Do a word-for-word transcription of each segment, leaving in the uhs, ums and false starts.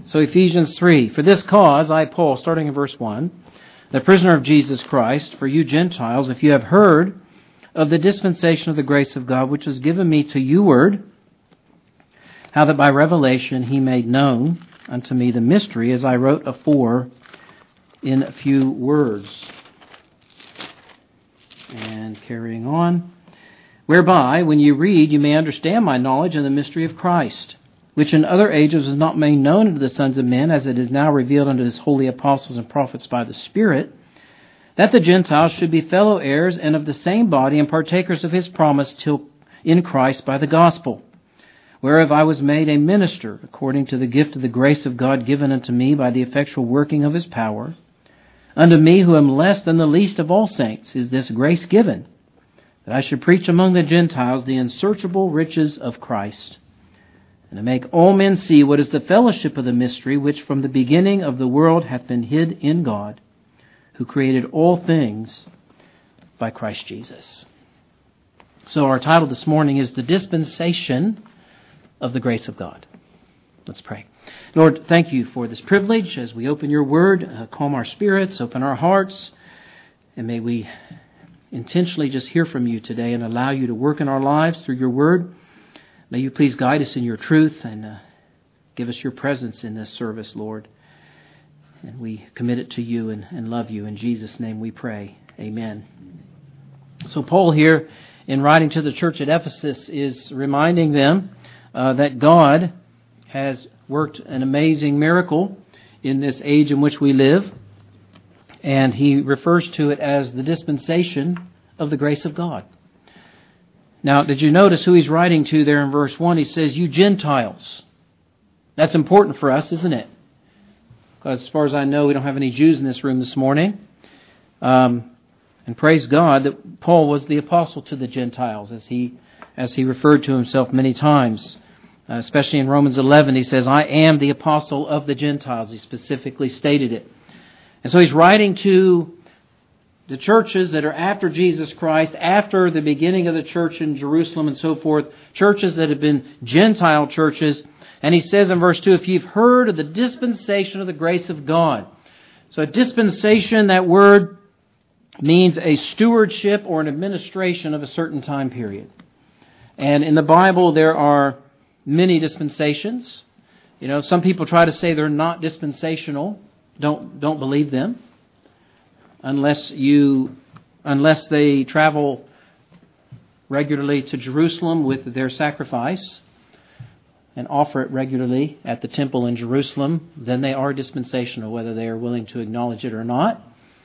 So Ephesians three, for this cause, I, Paul, starting in verse one, the prisoner of Jesus Christ, for you Gentiles, if you have heard of the dispensation of the grace of God, which was given me to you word, how that by revelation he made known unto me the mystery, as I wrote afore in a few words. And carrying on, whereby, when you read, you may understand my knowledge in the mystery of Christ, which in other ages was not made known unto the sons of men, as it is now revealed unto his holy apostles and prophets by the Spirit, that the Gentiles should be fellow heirs and of the same body and partakers of his promise till in Christ by the gospel, whereof I was made a minister, according to the gift of the grace of God given unto me by the effectual working of his power. Unto me, who am less than the least of all saints, is this grace given, that I should preach among the Gentiles the unsearchable riches of Christ, and to make all men see what is the fellowship of the mystery, which from the beginning of the world hath been hid in God, who created all things by Christ Jesus. So our title this morning is The Dispensation of the Grace of God. Let's pray. Lord, thank you for this privilege as we open your word, uh, calm our spirits, open our hearts, and may we intentionally just hear from you today and allow you to work in our lives through your word. May you please guide us in your truth and uh, give us your presence in this service, Lord. And we commit it to you and, and love you. In Jesus' name we pray. Amen. So Paul here, in writing to the church at Ephesus, is reminding them uh, that God has worked an amazing miracle in this age in which we live. And he refers to it as the dispensation of the grace of God. Now, did you notice who he's writing to there in verse one? He says, you Gentiles. That's important for us, isn't it? Because as far as I know, we don't have any Jews in this room this morning. Um, and praise God that Paul was the apostle to the Gentiles, as he as he referred to himself many times. Uh, especially in Romans eleven, he says, I am the apostle of the Gentiles. He specifically stated it. And so he's writing to the churches that are after Jesus Christ, after the beginning of the church in Jerusalem and so forth, churches that have been Gentile churches. And he says in verse two, if you've heard of the dispensation of the grace of God. So a dispensation, that word means a stewardship or an administration of a certain time period. And in the Bible, there are many dispensations. You know, some people try to say they're not dispensational. Don't don't believe them. Unless you unless they travel regularly to Jerusalem with their sacrifice and offer it regularly at the temple in Jerusalem, then they are dispensational, whether they are willing to acknowledge it or not.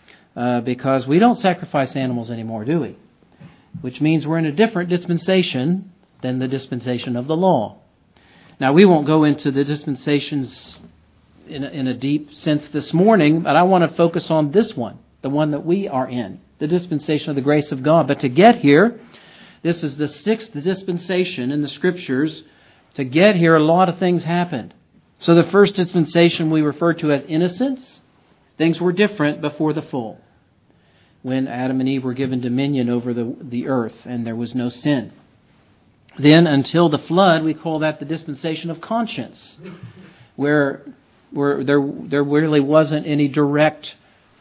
Uh, because we don't sacrifice animals anymore, do we? Which means we're in a different dispensation than the dispensation of the law. Now, we won't go into the dispensations in a, in a deep sense this morning, but I want to focus on this one, the one that we are in, the dispensation of the grace of God. But to get here, this is the sixth dispensation in the Scriptures. To get here, a lot of things happened. So the first dispensation we refer to as innocence. Things were different before the fall, when Adam and Eve were given dominion over the, the earth and there was no sin. Then until the flood, we call that the dispensation of conscience, where where there there really wasn't any direct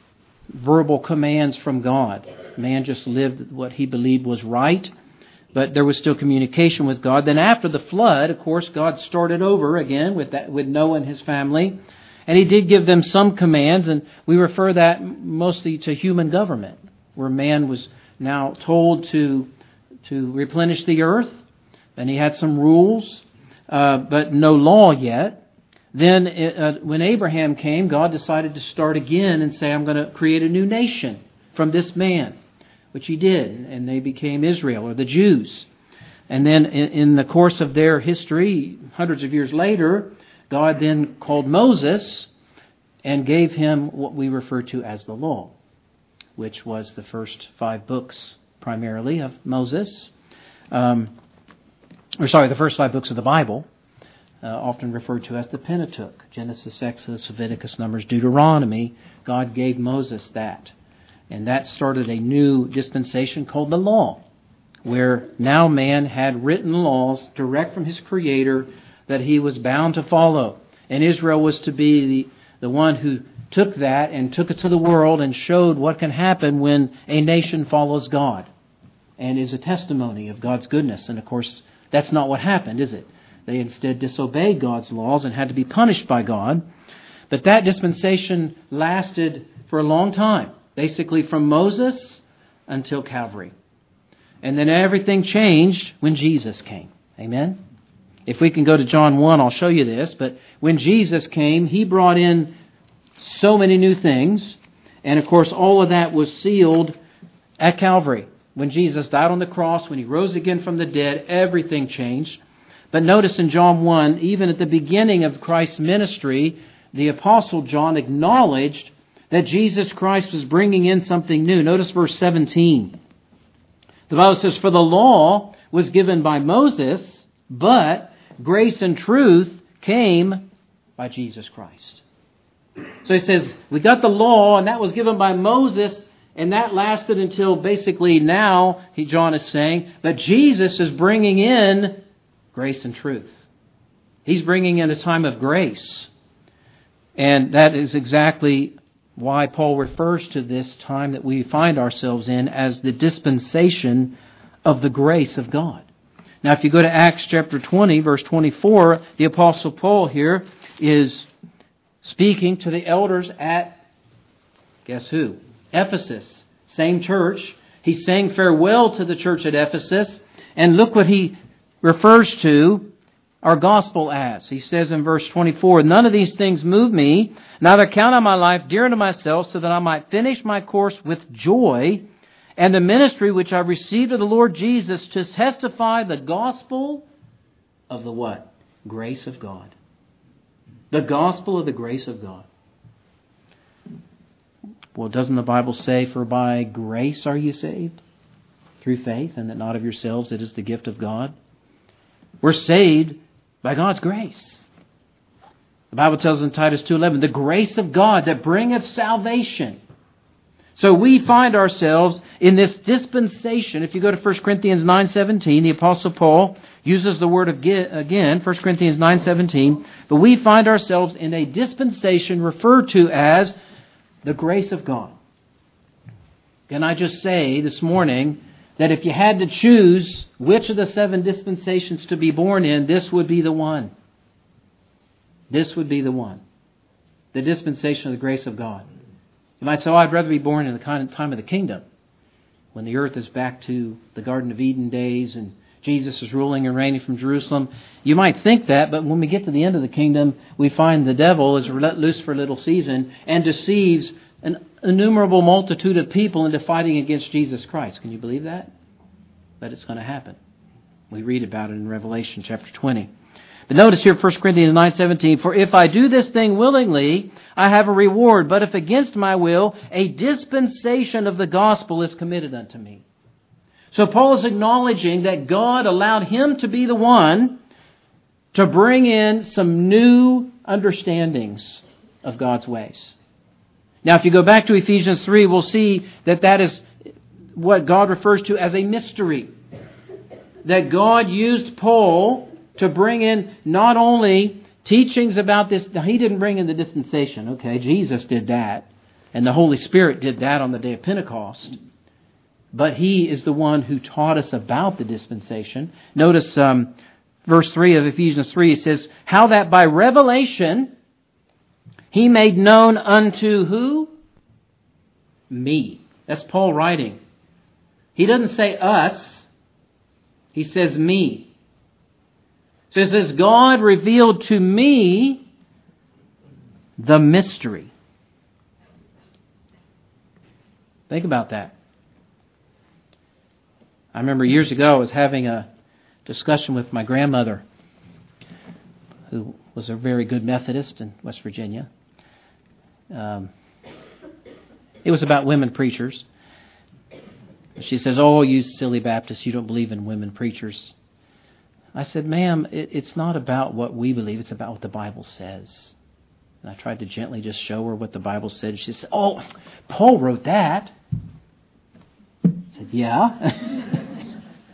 verbal commands from God. Man just lived what he believed was right, but there was still communication with God. Then after the flood, of course, God started over again with that, with Noah and his family, and he did give them some commands, and we refer that mostly to human government, where man was now told to to replenish the earth. And he had some rules, uh, but no law yet. Then uh, when Abraham came, God decided to start again and say, I'm going to create a new nation from this man, which he did. And they became Israel, or the Jews. And then in, in the course of their history, hundreds of years later, God then called Moses and gave him what we refer to as the law, which was the first five books primarily of Moses. Um Or sorry, the first five books of the Bible, uh, often referred to as the Pentateuch. Genesis, Exodus, Leviticus, Numbers, Deuteronomy. God gave Moses that. And that started a new dispensation called the law, where now man had written laws direct from his Creator that he was bound to follow. And Israel was to be the, the one who took that and took it to the world and showed what can happen when a nation follows God and is a testimony of God's goodness. And of course, that's not what happened, is it? They instead disobeyed God's laws and had to be punished by God. But that dispensation lasted for a long time, basically from Moses until Calvary. And then everything changed when Jesus came. Amen? If we can go to John one, I'll show you this. But when Jesus came, He brought in so many new things. And of course, all of that was sealed at Calvary. When Jesus died on the cross, when He rose again from the dead, everything changed. But notice in John one, even at the beginning of Christ's ministry, the Apostle John acknowledged that Jesus Christ was bringing in something new. Notice verse seventeen. The Bible says, "For the law was given by Moses, but grace and truth came by Jesus Christ." So he says, we got the law, and that was given by Moses, and that lasted until basically now, he, John is saying, that Jesus is bringing in grace and truth. He's bringing in a time of grace. And that is exactly why Paul refers to this time that we find ourselves in as the dispensation of the grace of God. Now, if you go to Acts chapter twenty, verse twenty-four, the Apostle Paul here is speaking to the elders at, guess who? Ephesus. Same church. He's saying farewell to the church at Ephesus. And look what he refers to our gospel as. He says in verse twenty-four, "None of these things move me, neither count I my life dear unto myself, so that I might finish my course with joy, and the ministry which I received of the Lord Jesus to testify the gospel of the" what? Grace of God. The gospel of the grace of God. Well, doesn't the Bible say, "For by grace are you saved, through faith, and that not of yourselves, it is the gift of God"? We're saved by God's grace. The Bible tells us in Titus two eleven, "The grace of God that bringeth salvation." So we find ourselves in this dispensation. If you go to First Corinthians nine seventeen, the Apostle Paul uses the word again, First Corinthians nine seventeen, but we find ourselves in a dispensation referred to as the grace of God. Can I just say this morning that if you had to choose which of the seven dispensations to be born in, this would be the one. This would be the one. The dispensation of the grace of God. You might say, "Oh, I'd rather be born in the kind of time of the kingdom, when the earth is back to the Garden of Eden days and Jesus is ruling and reigning from Jerusalem." You might think that, but when we get to the end of the kingdom, we find the devil is let loose for a little season and deceives an innumerable multitude of people into fighting against Jesus Christ. Can you believe that? But it's going to happen. We read about it in Revelation chapter twenty. But notice here, First Corinthians nine seventeen, "For if I do this thing willingly, I have a reward. But if against my will, a dispensation of the gospel is committed unto me." So Paul is acknowledging that God allowed him to be the one to bring in some new understandings of God's ways. Now, if you go back to Ephesians three, we'll see that that is what God refers to as a mystery. That God used Paul to bring in not only teachings about this. Now, he didn't bring in the dispensation. Okay, Jesus did that. And the Holy Spirit did that on the day of Pentecost. But He is the one who taught us about the dispensation. Notice um, verse three of Ephesians three. It says, "How that by revelation He made known unto" who? Me. That's Paul writing. He doesn't say us. He says me. So it says, "God revealed to me the mystery." Think about that. I remember years ago I was having a discussion with my grandmother, who was a very good Methodist in West Virginia. Um, it was about women preachers. She says, "Oh, you silly Baptists, you don't believe in women preachers." I said, "Ma'am, it, it's not about what we believe. It's about what the Bible says." And I tried to gently just show her what the Bible said. She said, "Oh, Paul wrote that." I said, "Yeah."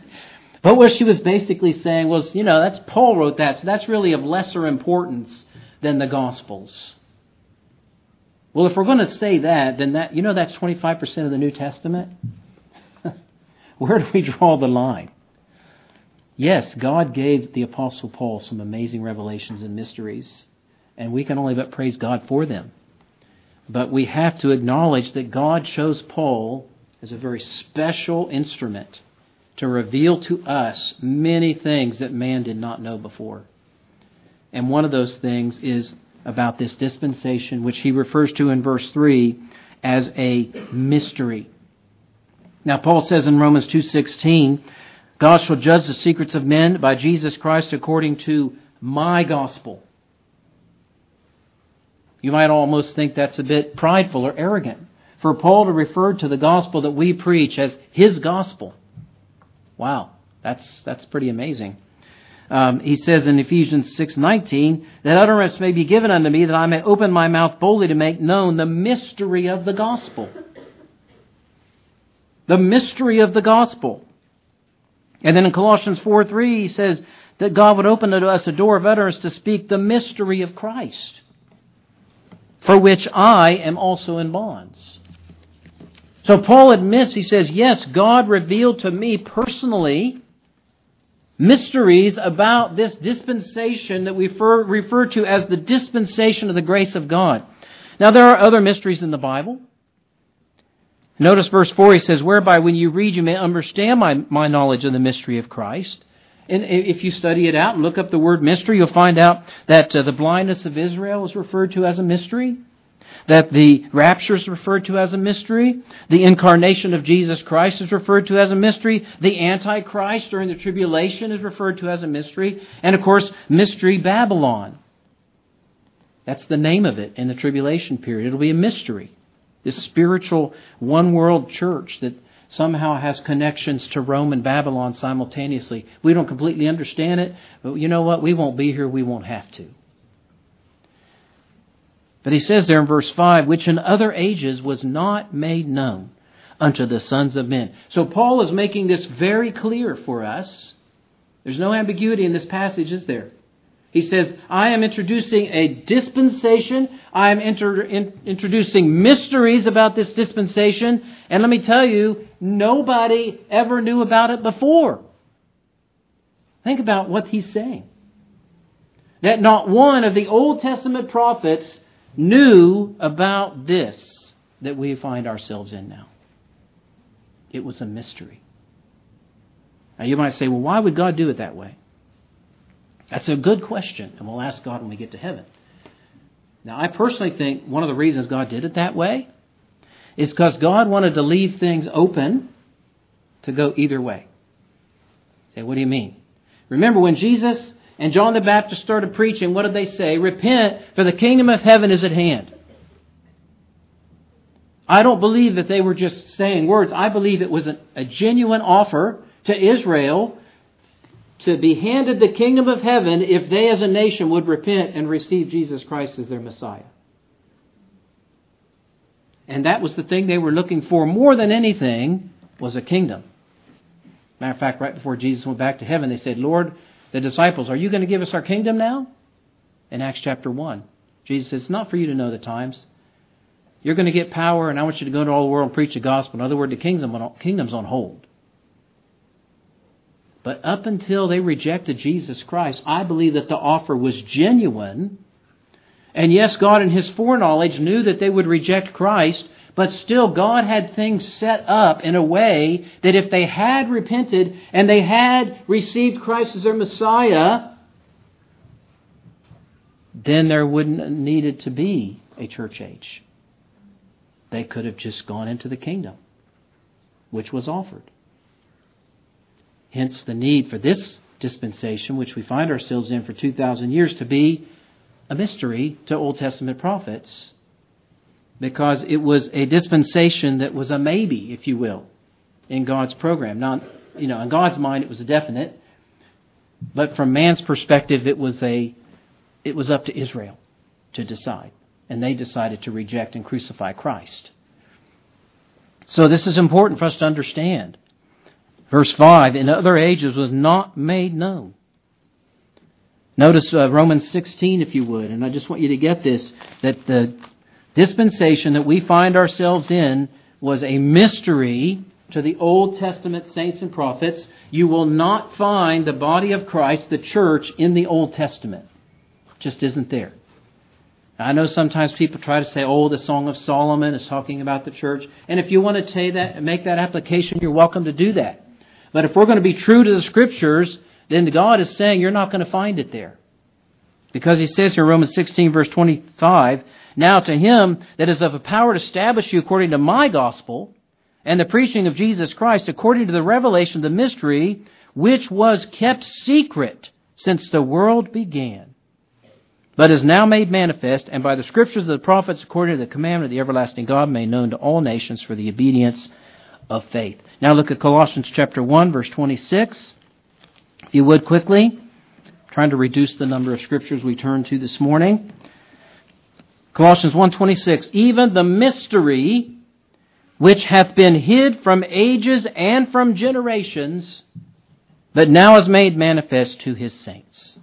But what she was basically saying was, you know, that's Paul wrote that, so that's really of lesser importance than the Gospels. Well, if we're going to say that, then that, you know, that's twenty-five percent of the New Testament. Where do we draw the line? Yes, God gave the Apostle Paul some amazing revelations and mysteries, and we can only but praise God for them. But we have to acknowledge that God chose Paul as a very special instrument to reveal to us many things that man did not know before. And one of those things is about this dispensation, which he refers to in verse three as a mystery. Now, Paul says in Romans two sixteen, God shall judge the secrets of men by Jesus Christ according to my gospel. You might almost think that's a bit prideful or arrogant for Paul to refer to the gospel that we preach as his gospel. Wow, that's that's pretty amazing. Um, he says in Ephesians six nineteen, that utterance may be given unto me, that I may open my mouth boldly to make known the mystery of the gospel. The mystery of the gospel. And then in Colossians four three, he says that God would open to us a door of utterance to speak the mystery of Christ, for which I am also in bonds. So Paul admits, he says, yes, God revealed to me personally mysteries about this dispensation that we refer, refer to as the dispensation of the grace of God. Now, there are other mysteries in the Bible. Notice verse four, he says, whereby when you read, you may understand my, my knowledge of the mystery of Christ. And if you study it out and look up the word mystery, you'll find out that uh, the blindness of Israel is referred to as a mystery, that the rapture is referred to as a mystery, the incarnation of Jesus Christ is referred to as a mystery, the Antichrist during the tribulation is referred to as a mystery, and of course, Mystery Babylon. That's the name of it in the tribulation period. It'll be a mystery. This spiritual one-world church that somehow has connections to Rome and Babylon simultaneously. We don't completely understand it, but you know what? We won't be here. We won't have to. But he says there in verse five, which in other ages was not made known unto the sons of men. So Paul is making this very clear for us. There's no ambiguity in this passage, is there? He says, I am introducing a dispensation. I am inter- in- introducing mysteries about this dispensation. And let me tell you, nobody ever knew about it before. Think about what he's saying. That not one of the Old Testament prophets knew about this that we find ourselves in now. It was a mystery. Now you might say, well, why would God do it that way? That's a good question, and we'll ask God when we get to heaven. Now, I personally think one of the reasons God did it that way is because God wanted to leave things open to go either way. Say, what do you mean? Remember when Jesus and John the Baptist started preaching, what did they say? Repent, for the kingdom of heaven is at hand. I don't believe that they were just saying words. I believe it was a, a genuine offer to Israel to be handed the kingdom of heaven if they as a nation would repent and receive Jesus Christ as their Messiah. And that was the thing they were looking for more than anything, was a kingdom. Matter of fact, right before Jesus went back to heaven, they said, Lord, the disciples, are you going to give us our kingdom now? In Acts chapter one. Jesus says, it's not for you to know the times. You're going to get power, and I want you to go into all the world and preach the gospel. In other words, the kingdom's on hold. But up until they rejected Jesus Christ, I believe that the offer was genuine. And yes, God in His foreknowledge knew that they would reject Christ, but still God had things set up in a way that if they had repented and they had received Christ as their Messiah, then there wouldn't have needed to be a church age. They could have just gone into the kingdom, which was offered. Hence the need for this dispensation, which we find ourselves in for two thousand years, to be a mystery to Old Testament prophets. Because it was a dispensation that was a maybe, if you will, in God's program. Now, you know, in God's mind it was a definite, but from man's perspective it was a it was up to Israel to decide. And they decided to reject and crucify Christ. So this is important for us to understand. Verse five, in other ages was not made known. Notice uh, Romans sixteen, if you would, and I just want you to get this, that the dispensation that we find ourselves in was a mystery to the Old Testament saints and prophets. You will not find the body of Christ, the church, in the Old Testament. It just isn't there. I know sometimes people try to say, oh, the Song of Solomon is talking about the church. And if you want to say that, make that application, you're welcome to do that. But if we're going to be true to the Scriptures, then God is saying you're not going to find it there. Because He says here in Romans sixteen, verse twenty-five, now to Him that is of a power to establish you according to my gospel and the preaching of Jesus Christ, according to the revelation of the mystery, which was kept secret since the world began, but is now made manifest, and by the Scriptures of the prophets, according to the commandment of the everlasting God, made known to all nations for the obedience of faith. Now look at Colossians chapter one, verse twenty-six. If you would quickly, trying to reduce the number of scriptures we turn to this morning. Colossians one twenty-six, even the mystery which hath been hid from ages and from generations, but now is made manifest to His saints.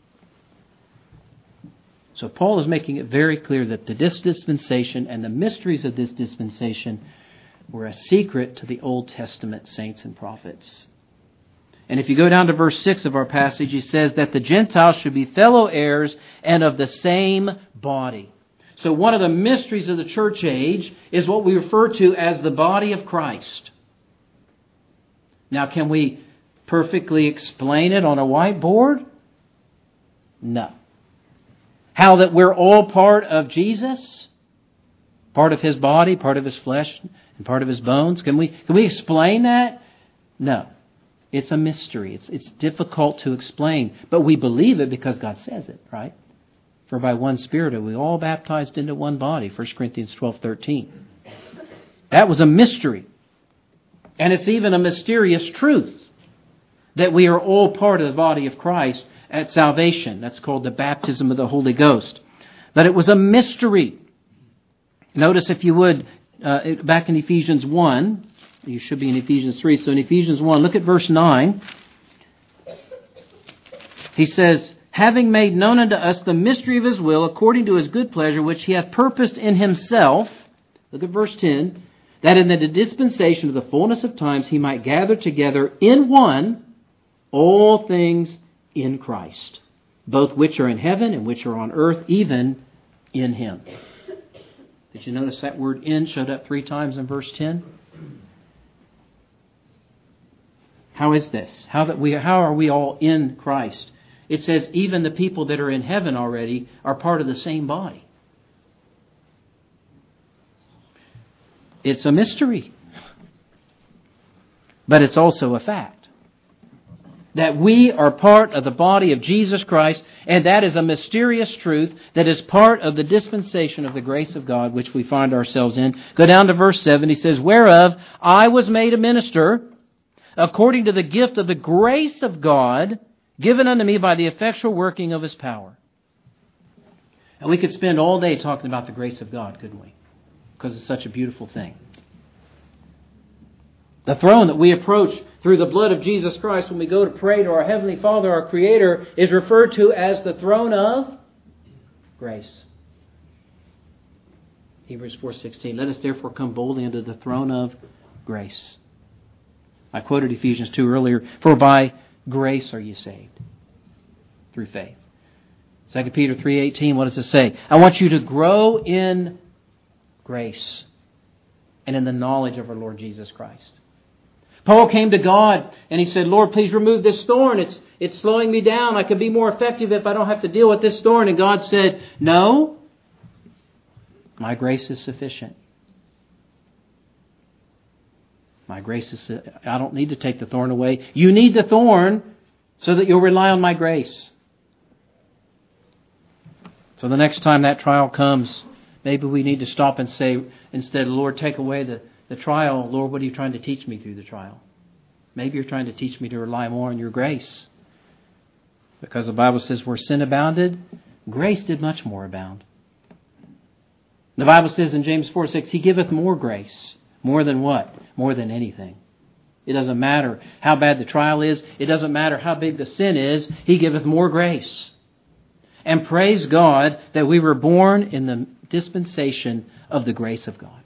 So Paul is making it very clear that the this dispensation and the mysteries of this dispensation were a secret to the Old Testament saints and prophets. And if you go down to verse six of our passage, he says that the Gentiles should be fellow heirs and of the same body. So one of the mysteries of the church age is what we refer to as the body of Christ. Now, can we perfectly explain it on a whiteboard? No. How that we're all part of Jesus? Part of His body, part of His flesh, and part of His bones? Can we, can we explain that? No. It's a mystery. It's, it's difficult to explain. But we believe it because God says it, right? For by one Spirit are we all baptized into one body, First Corinthians twelve thirteen. That was a mystery. And it's even a mysterious truth that we are all part of the body of Christ at salvation. That's called the baptism of the Holy Ghost. But it was a mystery. Notice, if you would, uh, back in Ephesians one, you should be in Ephesians three. So in Ephesians one, look at verse nine. He says, having made known unto us the mystery of His will, according to His good pleasure, which He hath purposed in Himself, look at verse ten, that in the dispensation of the fullness of times He might gather together in one all things in Christ, both which are in heaven and which are on earth, even in Him. Did you notice that word in showed up three times in verse ten? How is this? How that we how are we all in Christ? It says even the people that are in heaven already are part of the same body. It's a mystery. But it's also a fact. That we are part of the body of Jesus Christ, and that is a mysterious truth that is part of the dispensation of the grace of God which we find ourselves in. Go down to verse seven. He says, whereof I was made a minister according to the gift of the grace of God given unto me by the effectual working of His power. And we could spend all day talking about the grace of God, couldn't we? Because it's such a beautiful thing. The throne that we approach through the blood of Jesus Christ when we go to pray to our Heavenly Father, our Creator, is referred to as the throne of grace. Hebrews four sixteen. Let us therefore come boldly unto the throne of grace. I quoted Ephesians two earlier. For by grace are you saved. Through faith. Second Peter three eighteen. What does it say? I want you to grow in grace and in the knowledge of our Lord Jesus Christ. Paul came to God and he said, Lord, please remove this thorn. It's, it's slowing me down. I could be more effective if I don't have to deal with this thorn. And God said, no, my grace is sufficient. My grace is, I don't need to take the thorn away. You need the thorn so that you'll rely on my grace. So the next time that trial comes, maybe we need to stop and say, instead, Lord, take away the, the trial. Lord, what are you trying to teach me through the trial? Maybe you're trying to teach me to rely more on your grace. Because the Bible says where sin abounded, grace did much more abound. The Bible says in James four six, He giveth more grace. More than what? More than anything. It doesn't matter how bad the trial is. It doesn't matter how big the sin is. He giveth more grace. And praise God that we were born in the dispensation of the grace of God.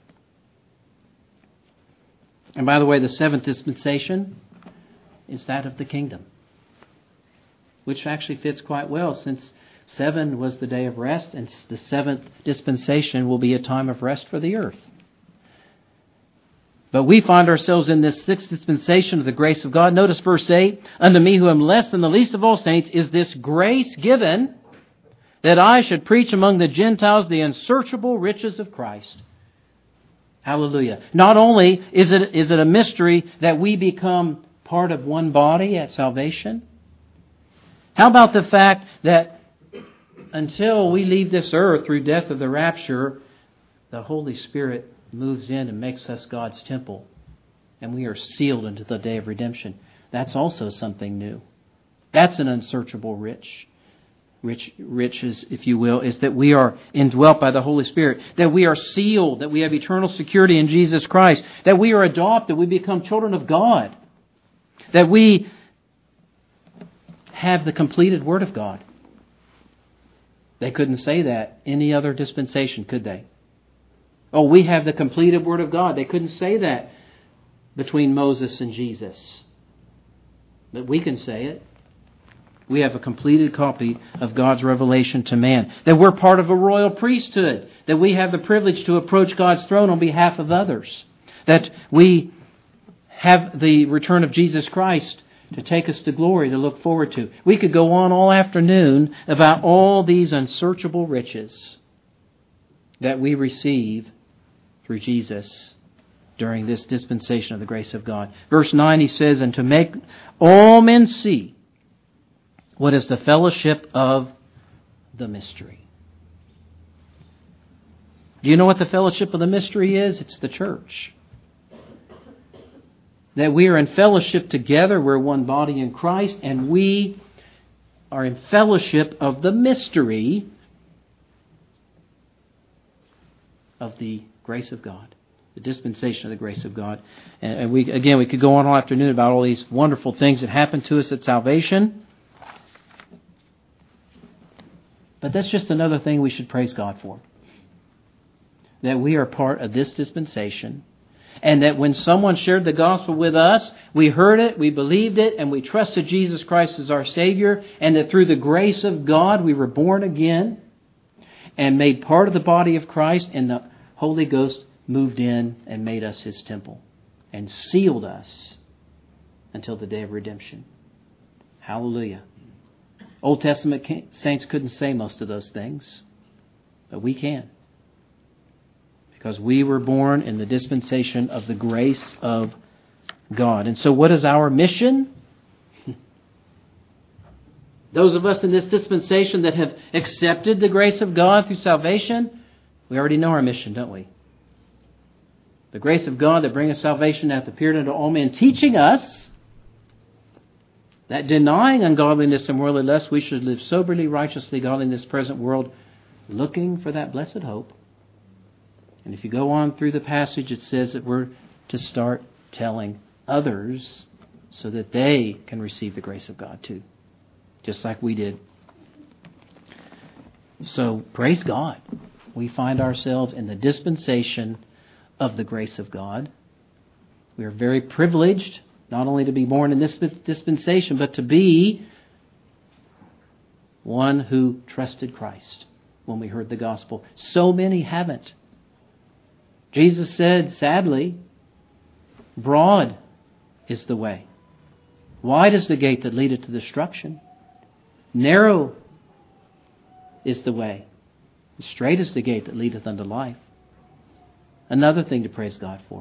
And by the way, the seventh dispensation is that of the kingdom, which actually fits quite well, since seven was the day of rest, and the seventh dispensation will be a time of rest for the earth. But we find ourselves in this sixth dispensation of the grace of God. Notice verse eight, unto me who am less than the least of all saints is this grace given, that I should preach among the Gentiles the unsearchable riches of Christ. Hallelujah. Not only is it, is it a mystery that we become part of one body at salvation. How about the fact that until we leave this earth through death of the rapture, the Holy Spirit moves in and makes us God's temple, and we are sealed unto the day of redemption. That's also something new. That's an unsearchable rich. Rich, riches, if you will, is that we are indwelt by the Holy Spirit, that we are sealed, that we have eternal security in Jesus Christ, that we are adopted, we become children of God, that we have the completed Word of God. They couldn't say that any other dispensation, could they? Oh, we have the completed Word of God. They couldn't say that between Moses and Jesus. But we can say it. We have a completed copy of God's revelation to man. That we're part of a royal priesthood. That we have the privilege to approach God's throne on behalf of others. That we have the return of Jesus Christ to take us to glory to look forward to. We could go on all afternoon about all these unsearchable riches that we receive through Jesus during this dispensation of the grace of God. Verse nine, he says, and to make all men see what is the fellowship of the mystery. Do you know what the fellowship of the mystery is? It's the church. That we are in fellowship together. We're one body in Christ. And we are in fellowship of the mystery of the grace of God. The dispensation of the grace of God. And we again, we could go on all afternoon about all these wonderful things that happen to us at salvation. But that's just another thing we should praise God for. That we are part of this dispensation. And that when someone shared the gospel with us, we heard it, we believed it, and we trusted Jesus Christ as our Savior. And that through the grace of God, we were born again and made part of the body of Christ. And the Holy Ghost moved in and made us His temple and sealed us until the day of redemption. Hallelujah. Old Testament saints couldn't say most of those things, but we can. Because we were born in the dispensation of the grace of God. And so what is our mission? Those of us in this dispensation that have accepted the grace of God through salvation, we already know our mission, don't we? The grace of God that bringeth salvation hath appeared unto all men, teaching us that denying ungodliness and worldly lust, we should live soberly, righteously, godly in this present world, looking for that blessed hope. And if you go on through the passage, it says that we're to start telling others so that they can receive the grace of God too, just like we did. So, praise God. We find ourselves in the dispensation of the grace of God. We are very privileged not only to be born in this dispensation, but to be one who trusted Christ when we heard the gospel. So many haven't. Jesus said, sadly, broad is the way. Wide is the gate that leadeth to destruction. Narrow is the way. Straight is the gate that leadeth unto life. Another thing to praise God for.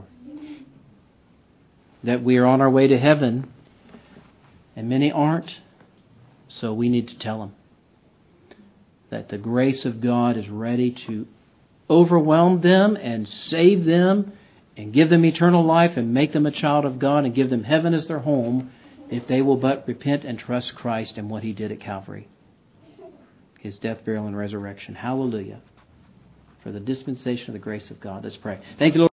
That we are on our way to heaven, and many aren't, so we need to tell them that the grace of God is ready to overwhelm them and save them and give them eternal life and make them a child of God and give them heaven as their home if they will but repent and trust Christ and what He did at Calvary. His death, burial, and resurrection. Hallelujah. For the dispensation of the grace of God. Let's pray. Thank you, Lord.